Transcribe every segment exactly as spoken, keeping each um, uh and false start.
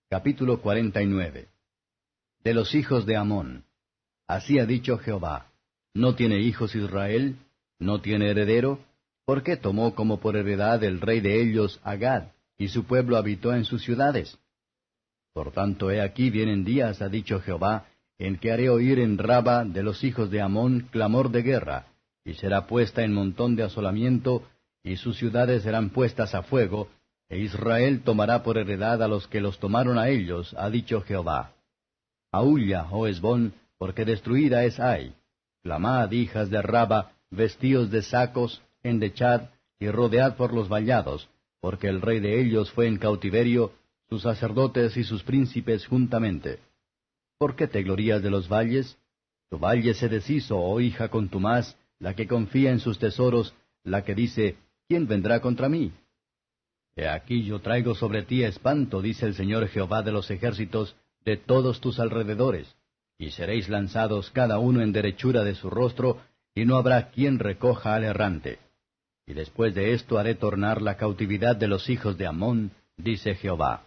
Capítulo cuarenta y nueve. De los hijos de Amón. Así ha dicho Jehová: ¿No tiene hijos Israel? ¿No tiene heredero? ¿Por qué tomó como por heredad el rey de ellos a Gad, y su pueblo habitó en sus ciudades? Por tanto, he aquí vienen días, ha dicho Jehová, en que haré oír en Raba de los hijos de Amón clamor de guerra, y será puesta en montón de asolamiento, y sus ciudades serán puestas a fuego, e Israel tomará por heredad a los que los tomaron a ellos, ha dicho Jehová. Aúlla, oh Hesbón, porque destruida es Ai. Clamad, hijas de Raba, vestíos de sacos, endechad, y rodead por los vallados, porque el rey de ellos fue en cautiverio, sus sacerdotes y sus príncipes juntamente. ¿Por qué te glorías de los valles? Tu valle se deshizo, oh hija contumaz, la que confía en sus tesoros, la que dice, ¿quién vendrá contra mí? He aquí yo traigo sobre ti espanto, dice el Señor Jehová de los ejércitos, de todos tus alrededores, y seréis lanzados cada uno en derechura de su rostro, y no habrá quien recoja al errante. Y después de esto haré tornar la cautividad de los hijos de Amón, dice Jehová.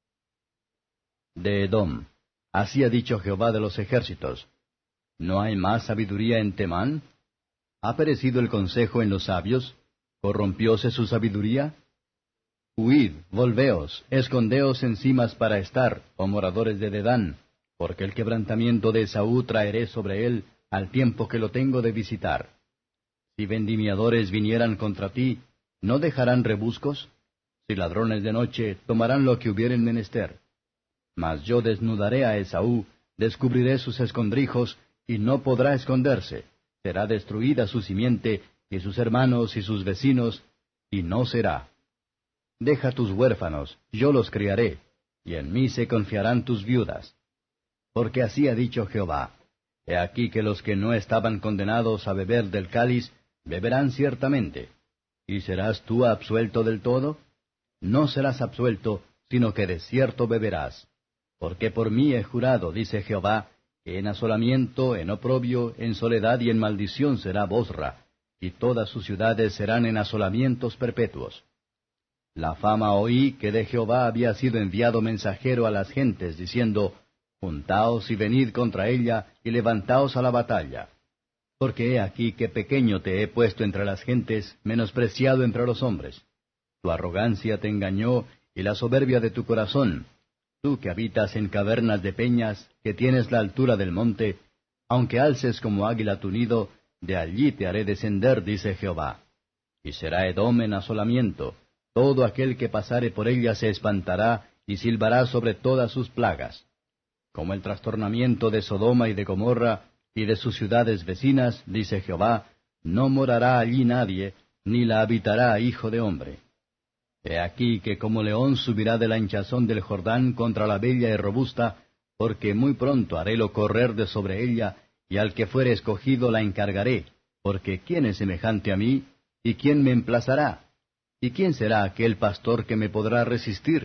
De Edom. Así ha dicho Jehová de los ejércitos: ¿No hay más sabiduría en Temán? ¿Ha perecido el consejo en los sabios? ¿Corrompióse su sabiduría? Huid, volveos, escondeos en cimas para estar, oh moradores de Dedán, porque el quebrantamiento de Esaú traeré sobre él al tiempo que lo tengo de visitar. Si vendimiadores vinieran contra ti, ¿no dejarán rebuscos? Si ladrones de noche, tomarán lo que hubieren menester. Mas yo desnudaré a Esaú, descubriré sus escondrijos, y no podrá esconderse. Será destruida su simiente, y sus hermanos y sus vecinos, y no será. Deja tus huérfanos, yo los criaré, y en mí se confiarán tus viudas. Porque así ha dicho Jehová: He aquí que los que no estaban condenados a beber del cáliz, beberán ciertamente. ¿Y serás tú absuelto del todo? No serás absuelto, sino que de cierto beberás. Porque por mí he jurado, dice Jehová, que en asolamiento, en oprobio, en soledad y en maldición será Bosra, y todas sus ciudades serán en asolamientos perpetuos. La fama oí que de Jehová había sido enviado mensajero a las gentes, diciendo, Juntaos y venid contra ella, y levantaos a la batalla. Porque he aquí que pequeño te he puesto entre las gentes, menospreciado entre los hombres. Tu arrogancia te engañó, y la soberbia de tu corazón. Tú que habitas en cavernas de peñas, que tienes la altura del monte, aunque alces como águila tu nido, de allí te haré descender, dice Jehová. Y será Edom en asolamiento. Todo aquel que pasare por ella se espantará, y silbará sobre todas sus plagas. Como el trastornamiento de Sodoma y de Gomorra, y de sus ciudades vecinas, dice Jehová, no morará allí nadie, ni la habitará hijo de hombre. He aquí que como león subirá de la hinchazón del Jordán contra la bella y robusta, porque muy pronto harélo correr de sobre ella, y al que fuere escogido la encargaré, porque ¿quién es semejante a mí? ¿Y quién me emplazará? ¿Y quién será aquel pastor que me podrá resistir?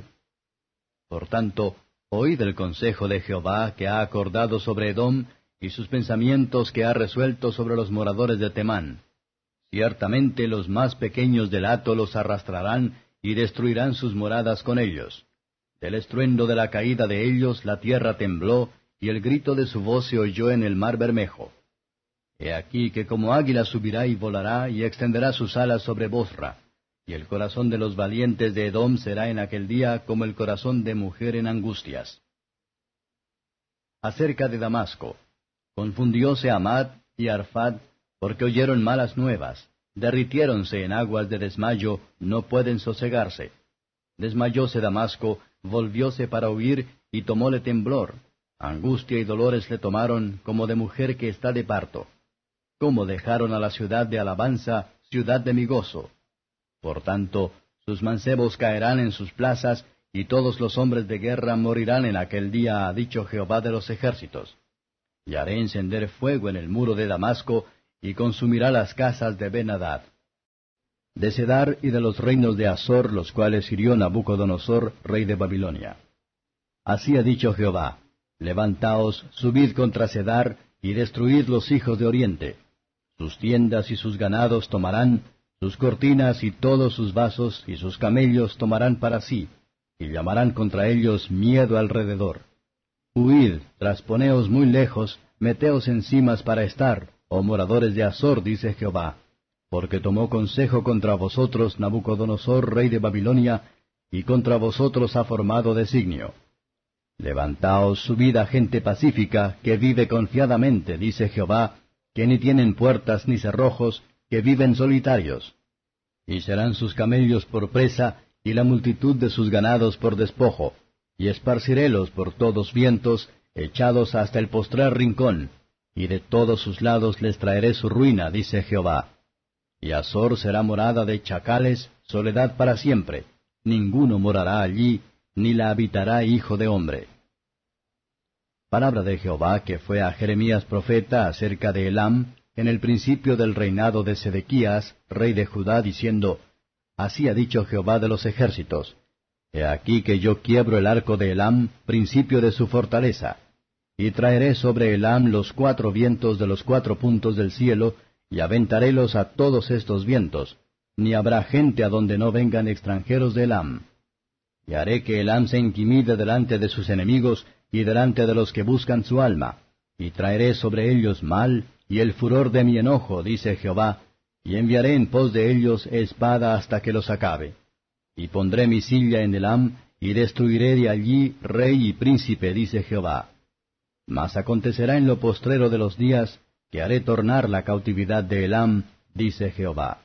Por tanto, oíd el consejo de Jehová que ha acordado sobre Edom, y sus pensamientos que ha resuelto sobre los moradores de Temán. Ciertamente los más pequeños del hato los arrastrarán, y destruirán sus moradas con ellos. Del estruendo de la caída de ellos la tierra tembló, y el grito de su voz se oyó en el mar Bermejo. He aquí que como águila subirá y volará, y extenderá sus alas sobre Bosra. Y el corazón de los valientes de Edom será en aquel día como el corazón de mujer en angustias. Acerca de Damasco. Confundióse Amad y Arfad, porque oyeron malas nuevas. Derritiéronse en aguas de desmayo, no pueden sosegarse. Desmayóse Damasco, volvióse para huir, y tomóle temblor. Angustia y dolores le tomaron, como de mujer que está de parto. Como dejaron a la ciudad de alabanza, ciudad de mi gozo. Por tanto, sus mancebos caerán en sus plazas, y todos los hombres de guerra morirán en aquel día, ha dicho Jehová de los ejércitos. Y haré encender fuego en el muro de Damasco, y consumirá las casas de Ben-Hadad. De Cedar y de los reinos de Azor, los cuales hirió Nabucodonosor, rey de Babilonia. Así ha dicho Jehová: Levantaos, subid contra Cedar, y destruid los hijos de Oriente. Sus tiendas y sus ganados tomarán, sus cortinas y todos sus vasos y sus camellos tomarán para sí. y llamarán contra ellos miedo alrededor. Huid, trasponeos muy lejos, meteos en cimas para estar, oh moradores de Azor, dice Jehová, porque tomó consejo contra vosotros Nabucodonosor, rey de Babilonia, y contra vosotros ha formado designio. Levantaos, subid a gente pacífica, que vive confiadamente, dice Jehová, que ni tienen puertas ni cerrojos, que viven solitarios. Y serán sus camellos por presa, y la multitud de sus ganados por despojo, y esparcirélos por todos vientos, echados hasta el postrer rincón, y de todos sus lados les traeré su ruina, dice Jehová. Y Azor será morada de chacales, soledad para siempre, ninguno morará allí, ni la habitará hijo de hombre. Palabra de Jehová que fue a Jeremías profeta acerca de Elam, en el principio del reinado de Sedequías, rey de Judá, diciendo, Así ha dicho Jehová de los ejércitos, He aquí que yo quiebro el arco de Elam, principio de su fortaleza, y traeré sobre Elam los cuatro vientos de los cuatro puntos del cielo, y aventarélos a todos estos vientos, ni habrá gente a donde no vengan extranjeros de Elam. Y haré que Elam se intimide delante de sus enemigos, y delante de los que buscan su alma, y traeré sobre ellos mal, y el furor de mi enojo, dice Jehová, y enviaré en pos de ellos espada hasta que los acabe. Y pondré mi silla en Elam, y destruiré de allí rey y príncipe, dice Jehová. Mas acontecerá en lo postrero de los días, que haré tornar la cautividad de Elam, dice Jehová.